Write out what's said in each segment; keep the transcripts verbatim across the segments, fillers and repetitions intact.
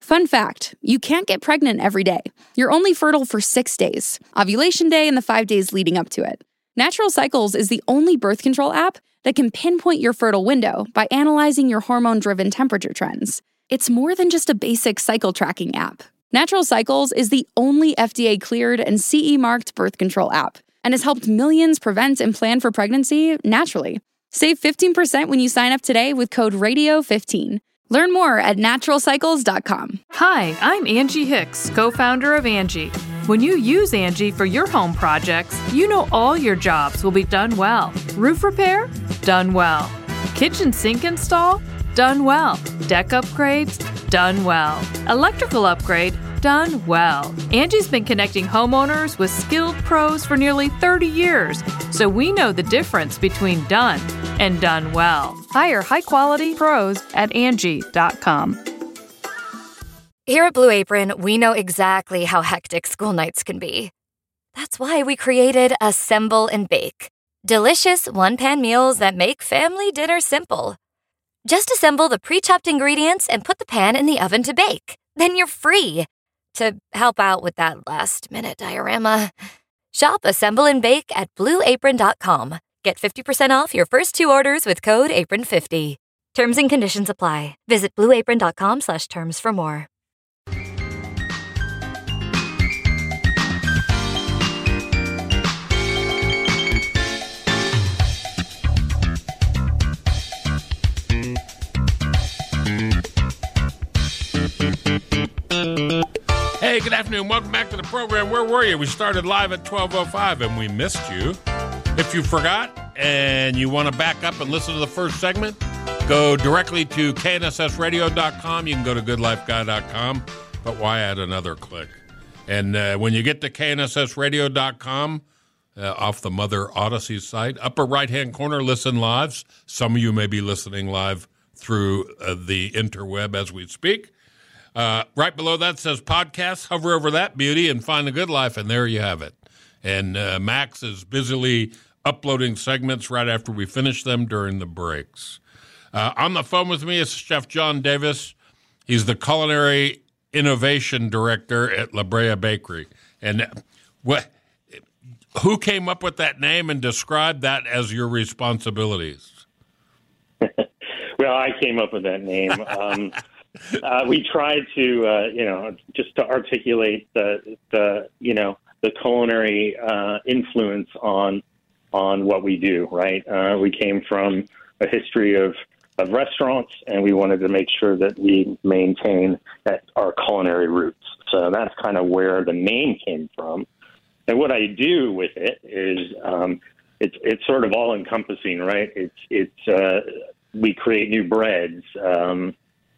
Fun fact, you can't get pregnant every day. You're only fertile for six days, ovulation day and the five days leading up to it. Natural Cycles is the only birth control app that can pinpoint your fertile window by analyzing your hormone-driven temperature trends. It's more than just a basic cycle tracking app. Natural Cycles is the only F D A-cleared and C E-marked birth control app and has helped millions prevent and plan for pregnancy naturally. Save fifteen percent when you sign up today with code radio fifteen. Learn more at natural cycles dot com. Hi, I'm Angie Hicks, co-founder of Angie. When you use Angie for your home projects, you know all your jobs will be done well. Roof repair? Done well. Kitchen sink install? Done well. Deck upgrades? Done well. Electrical upgrade? Done well. Angie's been connecting homeowners with skilled pros for nearly thirty years, so we know the difference between done and done well. Hire high-quality pros at Angie dot com. Here at Blue Apron, we know exactly how hectic school nights can be. That's why we created Assemble and Bake. Delicious one-pan meals that make family dinner simple. Just assemble the pre-chopped ingredients and put the pan in the oven to bake. Then you're free to help out with that last-minute diorama. Shop Assemble and Bake at blue apron dot com. Get fifty percent off your first two orders with code apron fifty. Terms and conditions apply. Visit blue apron dot com slash terms for more. Hey, good afternoon. Welcome back to the program. Where were you? We started live at twelve oh five and we missed you. If you forgot and you want to back up and listen to the first segment, go directly to K N S S radio dot com. You can go to good life guy dot com, but why add another click? And uh, when you get to K N S S radio dot com, uh, off the Mother Odyssey site, upper right-hand corner, listen live. Some of you may be listening live through uh, the interweb as we speak. Uh, right below that says podcast. Hover over that beauty and find the good life, and there you have it. And uh, Max is busily uploading segments right after we finish them during the breaks. Uh, on the phone with me is Chef John Davis. He's the Culinary Innovation Director at La Brea Bakery. And what, who came up with that name and described that as your responsibilities? Well, I came up with that name. Um, uh, we tried to, uh, you know, just to articulate the, the you know, the culinary uh, influence on on what we do, right? Uh, we came from a history of, of restaurants, and we wanted to make sure that we maintain that our culinary roots. So that's kind of where the name came from. And what I do with it is um, it's it's sort of all encompassing, right? It's it's uh, we create new breads. Um,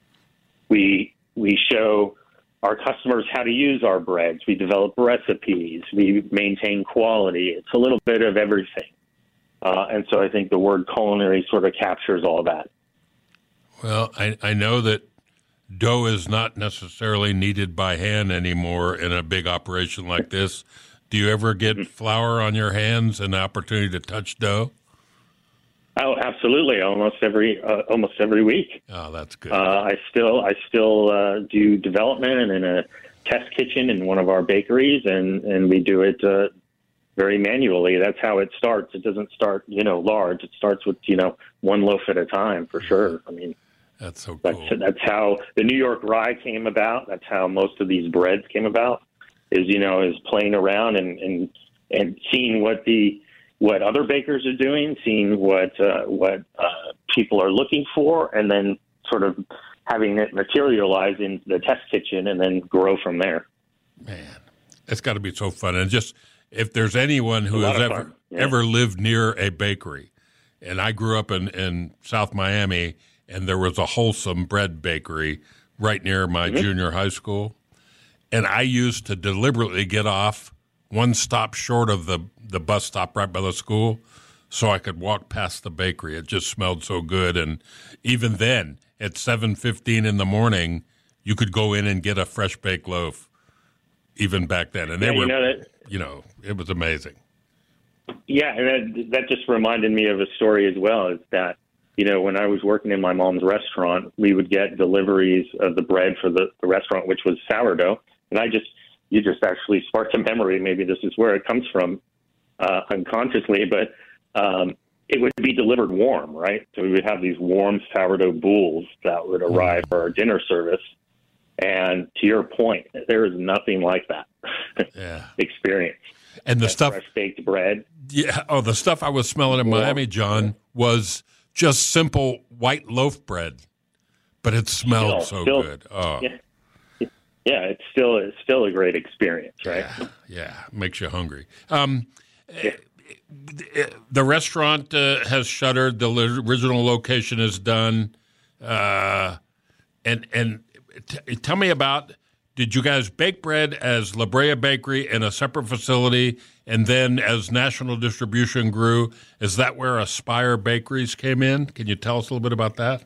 we we show our customers how to use our breads. We develop recipes. We maintain quality. It's a little bit of everything. Uh, and so I think the word culinary sort of captures all that. Well, I, I know that dough is not necessarily kneaded by hand anymore in a big operation like this. Do you ever get mm-hmm. flour on your hands and the opportunity to touch dough? Oh, absolutely! Almost every uh, almost every week. Oh, that's good. Uh, I still I still uh, do development and in a test kitchen in one of our bakeries, and, and we do it uh, very manually. That's how it starts. It doesn't start, you know, large. It starts with, you know, one loaf at a time, for sure. I mean, that's so cool. That's, that's how the New York Rye came about. That's how most of these breads came about. Is you know is playing around and and, and seeing what the what other bakers are doing, seeing what uh, what uh, people are looking for, and then sort of having it materialize in the test kitchen and then grow from there. Man, it's got to be so fun. And just if there's anyone who has ever yeah. ever lived near a bakery, and I grew up in, in South Miami, and there was a Wholesome Bread bakery right near my mm-hmm. junior high school, and I used to deliberately get off one stop short of the, the bus stop right by the school so I could walk past the bakery. It just smelled so good. And even then, at seven fifteen in the morning, you could go in and get a fresh baked loaf, even back then. And they yeah, were, you know, that, you know, it was amazing. Yeah, and that, that just reminded me of a story as well, is that you know, when I was working in my mom's restaurant, we would get deliveries of the bread for the, the restaurant, which was sourdough. And I just, you just actually sparked a memory. Maybe this is where it comes from uh, unconsciously, but um, it would be delivered warm, right? So we would have these warm sourdough bowls that would arrive for our dinner service. And to your point, there is nothing like that yeah. experience. And the that stuff, fresh baked bread. Yeah. Oh, the stuff I was smelling in Miami, John, was just simple white loaf bread, but it smelled Still, so still, good. Oh, yeah. Yeah, it's still it's still a great experience, right? Yeah, yeah. Makes you hungry. Um, Yeah. The restaurant uh, has shuttered. The original location is done. Uh, and and t- tell me about, did you guys bake bread as La Brea Bakery in a separate facility, and then as national distribution grew, is that where Aspire Bakeries came in? Can you tell us a little bit about that?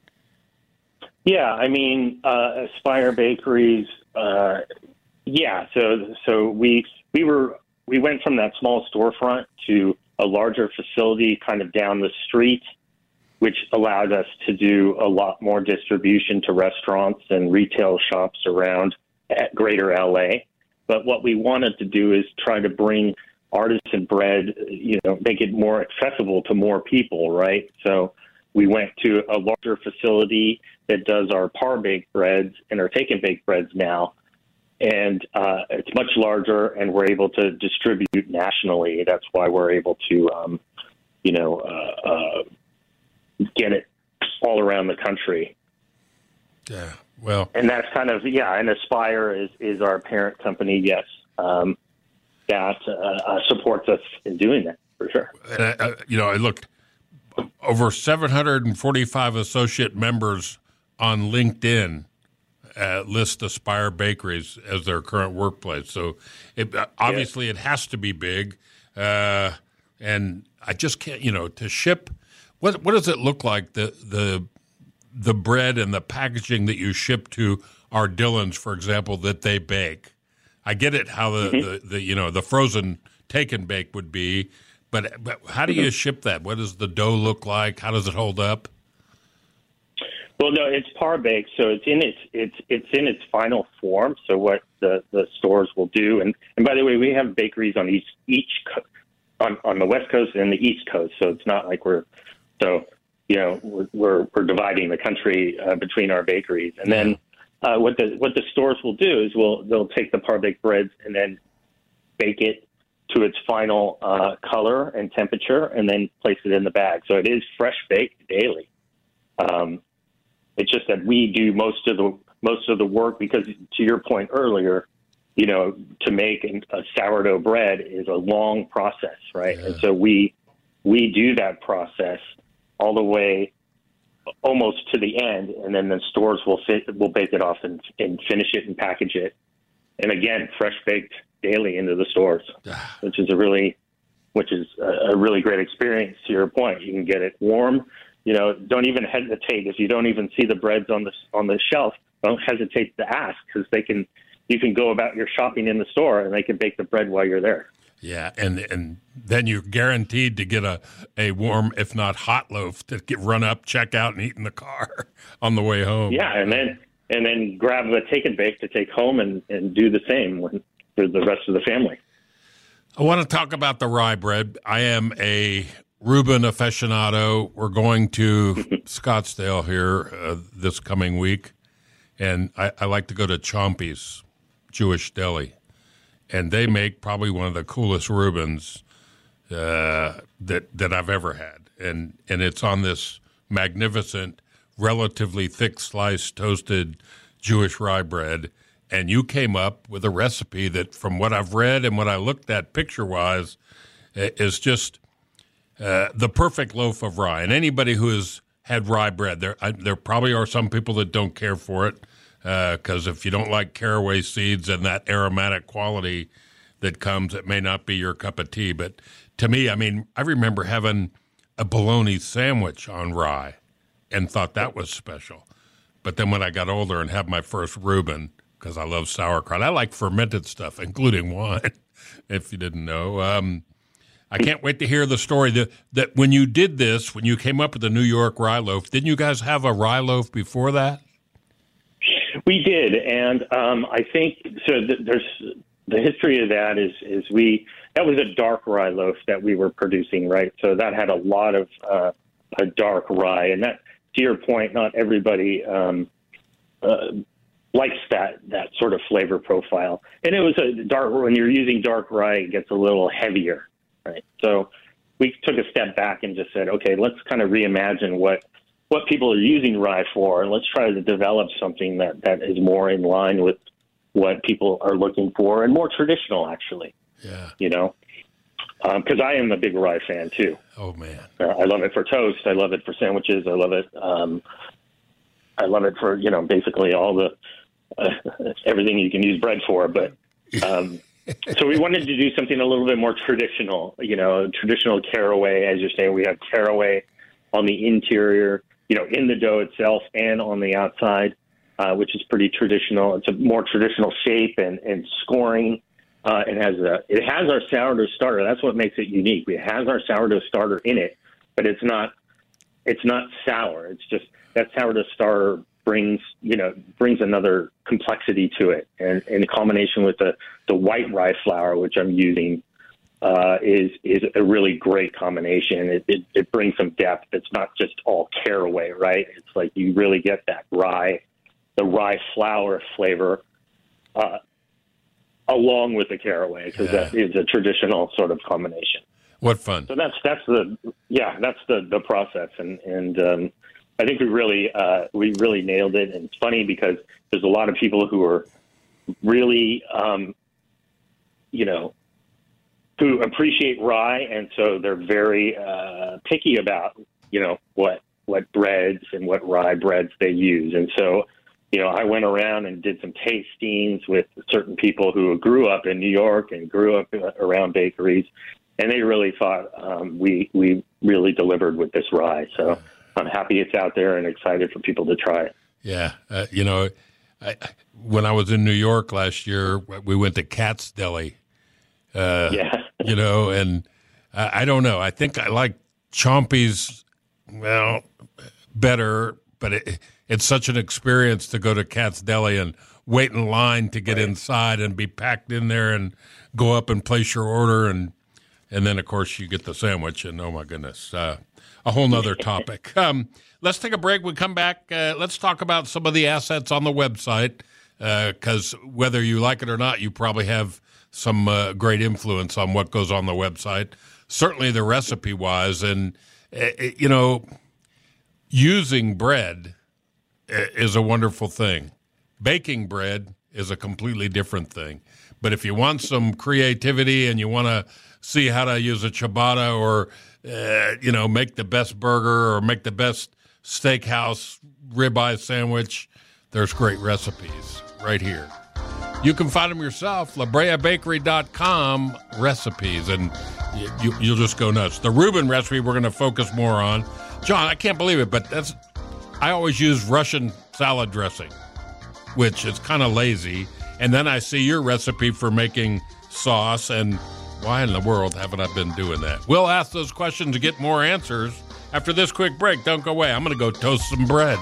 Yeah, I mean, uh, Aspire Bakeries. Uh, yeah, so so we we were we went from that small storefront to a larger facility, kind of down the street, which allowed us to do a lot more distribution to restaurants and retail shops around at Greater L A. But what we wanted to do is try to bring artisan bread, you know, make it more accessible to more people, right? So we went to a larger facility that does our par-baked breads and our take-and-bake breads now. And uh, it's much larger, and we're able to distribute nationally. That's why we're able to, um, you know, uh, uh, get it all around the country. Yeah, well. And that's kind of, yeah, and Aspire is, is our parent company, yes, um, that uh, uh, supports us in doing that, for sure. And I, I, you know, I looked, over seven hundred forty-five associate members on LinkedIn uh, list Aspire Bakeries as their current workplace. So it, obviously yeah. it has to be big. Uh, and I just can't, you know, to ship, what what does it look like, the the the bread and the packaging that you ship to our Dillons, for example, that they bake? I get it how the, mm-hmm. the, the you know, the frozen take and bake would be, but, but how do you ship that? What does the dough look like? How does it hold up? Well, no, it's par baked, so it's in its it's it's in its final form. So what the, the stores will do, and, and by the way, we have bakeries on each each on on the West Coast and the East Coast. So it's not like we're so you know we're we're, we're dividing the country uh, between our bakeries. And then uh, what the what the stores will do is will they'll take the par baked breads and then bake it to its final uh, color and temperature, and then place it in the bag. So it is fresh baked daily. Um, It's just that we do most of the most of the work because, to your point earlier, you know, to make a sourdough bread is a long process, right? Yeah. And so we we do that process all the way almost to the end, and then the stores will fit, will bake it off and, and finish it and package it, and again, fresh baked daily into the stores, which is a really which is a, a really great experience. To your point, you can get it warm. You know, don't even hesitate if you don't even see the breads on the on the shelf. Don't hesitate to ask, because they can. You can go about your shopping in the store, and they can bake the bread while you're there. Yeah, and and then you're guaranteed to get a, a warm, if not hot loaf, to get run up, check out, and eat in the car on the way home. Yeah, and then and then grab a take and bake to take home, and, and do the same when, for the rest of the family. I want to talk about the rye bread. I am a Reuben aficionado. We're going to Scottsdale here uh, this coming week, and I, I like to go to Chompy's Jewish Deli, and they make probably one of the coolest Reubens uh, that that I've ever had, and and it's on this magnificent, relatively thick sliced toasted Jewish rye bread. And you came up with a recipe that, from what I've read and what I looked at picture wise, is just Uh, the perfect loaf of rye. And anybody who has had rye bread, there I, there probably are some people that don't care for it, because uh, if you don't like caraway seeds and that aromatic quality that comes, it may not be your cup of tea. But to me, I mean, I remember having a bologna sandwich on rye and thought that was special. But then when I got older and had my first Reuben, because I love sauerkraut, I like fermented stuff, including wine, if you didn't know. Um, I can't wait to hear the story that, that when you did this, when you came up with the New York rye loaf, didn't you guys have a rye loaf before that? We did, and um, I think so. Th- there's the history of that is is we that was a dark rye loaf that we were producing, right? So that had a lot of uh, a dark rye, and that, to your point, not everybody um, uh, likes that that sort of flavor profile. And it was a dark when you're using dark rye, it gets a little heavier, right? So we took a step back and just said, okay, let's kind of reimagine what. what people are using rye for, and let's try to develop something that, that is more in line with what people are looking for and more traditional, actually. Yeah. You know, because um, I am a big rye fan, too. Oh, man. Uh, I love it for toast. I love it for sandwiches. I love it. Um, I love it for, you know, basically all the uh, everything you can use bread for. But um, so we wanted to do something a little bit more traditional, you know, traditional caraway. As you're saying, we have caraway on the interior, you know, in the dough itself and on the outside, uh, which is pretty traditional. It's a more traditional shape and, and scoring. Uh, it has a, it has our sourdough starter. That's what makes it unique. It has our sourdough starter in it, but it's not, it's not sour. It's just that sourdough starter brings, you know, brings another complexity to it. And in combination with the, the white rye flour, which I'm using, Uh, is is a really great combination. It, it it brings some depth. It's not just all caraway, right? It's like you really get that rye, the rye flour flavor, uh, along with the caraway, because yeah. that is a traditional sort of combination. What fun! So that's that's the yeah that's the, the process, and and um, I think we really uh, we really nailed it. And it's funny because there's a lot of people who are really um, you know. who appreciate rye, and so they're very uh, picky about, you know, what what breads and what rye breads they use. And so, you know, I went around and did some tastings with certain people who grew up in New York and grew up around bakeries, and they really thought um, we we really delivered with this rye. So I'm happy it's out there and excited for people to try it. Yeah, uh, you know, I, when I was in New York last year, we went to Katz's Deli. Uh, yeah. You know, and I, I don't know. I think I like Chompy's, well, better, but it, it's such an experience to go to Katz's Deli and wait in line to get right. inside and be packed in there and go up and place your order. And, and then, of course, you get the sandwich. And, oh, my goodness, uh, a whole nother topic. Um, let's take a break. We come back. Uh, let's talk about some of the assets on the website, because uh, whether you like it or not, you probably have some uh, great influence on what goes on the website, certainly the recipe-wise. And, uh, you know, using bread is a wonderful thing. Baking bread is a completely different thing. But if you want some creativity and you want to see how to use a ciabatta or, uh, you know, make the best burger or make the best steakhouse ribeye sandwich, there's great recipes right here. You can find them yourself, la brea bakery dot com recipes, and you, you'll just go nuts. The Reuben recipe we're going to focus more on. John, I can't believe it, but that's I always use Russian salad dressing, which is kind of lazy. And then I see your recipe for making sauce, and why in the world haven't I been doing that? We'll ask those questions to get more answers after this quick break. Don't go away. I'm going to go toast some bread.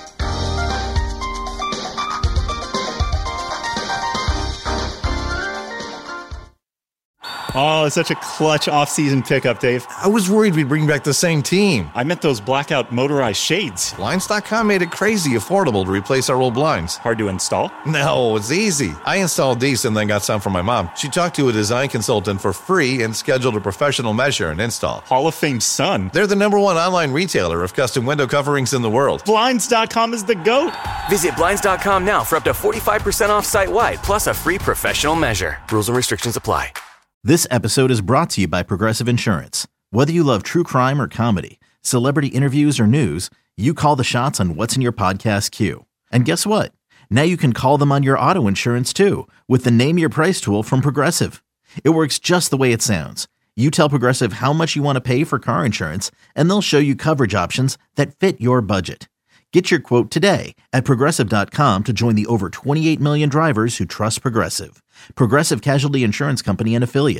Oh, it's such a clutch off-season pickup, Dave. I was worried we'd bring back the same team. I meant those blackout motorized shades. Blinds dot com made it crazy affordable to replace our old blinds. Hard to install? No, it's easy. I installed these and then got some for my mom. She talked to a design consultant for free and scheduled a professional measure and install. Hall of Fame son. They're the number one online retailer of custom window coverings in the world. Blinds dot com is the GOAT. Visit Blinds dot com now for up to forty-five percent off site-wide, plus a free professional measure. Rules and restrictions apply. This episode is brought to you by Progressive Insurance. Whether you love true crime or comedy, celebrity interviews or news, you call the shots on what's in your podcast queue. And guess what? Now you can call them on your auto insurance too with the Name Your Price tool from Progressive. It works just the way it sounds. You tell Progressive how much you want to pay for car insurance, and they'll show you coverage options that fit your budget. Get your quote today at Progressive dot com to join the over twenty-eight million drivers who trust Progressive. Progressive Casualty Insurance Company and Affiliates.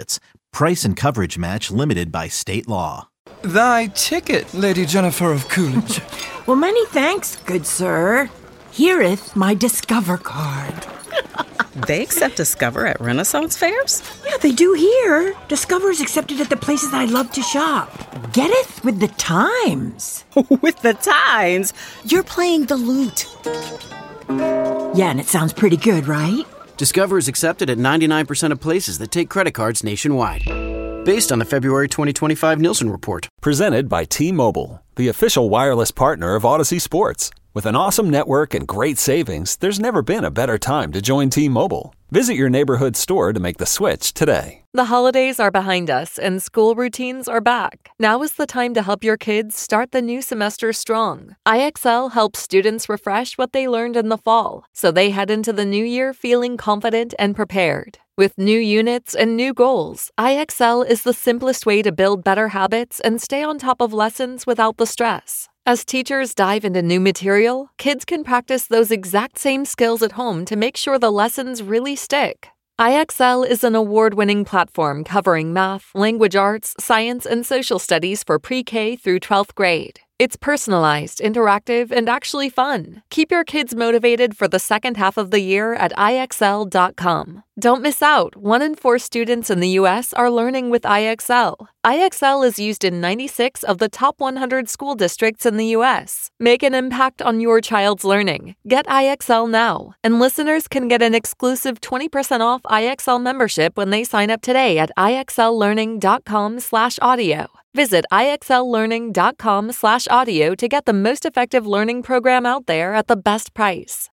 Price and coverage match limited by state law. Thy ticket, Lady Jennifer of Coolidge. Well, many thanks, good sir. Hereeth my Discover card. They accept Discover at Renaissance fairs? Yeah, they do here. Discover's accepted at the places I love to shop. Getteth with the times. With the times? You're playing the lute. Yeah, and it sounds pretty good, right? Discover is accepted at ninety-nine percent of places that take credit cards nationwide. Based on the February twenty twenty-five Nielsen report. Presented by T-Mobile, the official wireless partner of Odyssey Sports. With an awesome network and great savings, there's never been a better time to join T-Mobile. Visit your neighborhood store to make the switch today. The holidays are behind us and school routines are back. Now is the time to help your kids start the new semester strong. I X L helps students refresh what they learned in the fall, so they head into the new year feeling confident and prepared. With new units and new goals, I X L is the simplest way to build better habits and stay on top of lessons without the stress. As teachers dive into new material, kids can practice those exact same skills at home to make sure the lessons really stick. I X L is an award-winning platform covering math, language arts, science, and social studies for pre-K through twelfth grade. It's personalized, interactive, and actually fun. Keep your kids motivated for the second half of the year at I X L dot com. Don't miss out. One in four students in the U S are learning with I X L. I X L is used in ninety-six of the top one hundred school districts in the U S. Make an impact on your child's learning. Get I X L now. And listeners can get an exclusive twenty percent off I X L membership when they sign up today at I X L learning dot com slash audio. Visit I X L learning dot com slash audio to get the most effective learning program out there at the best price.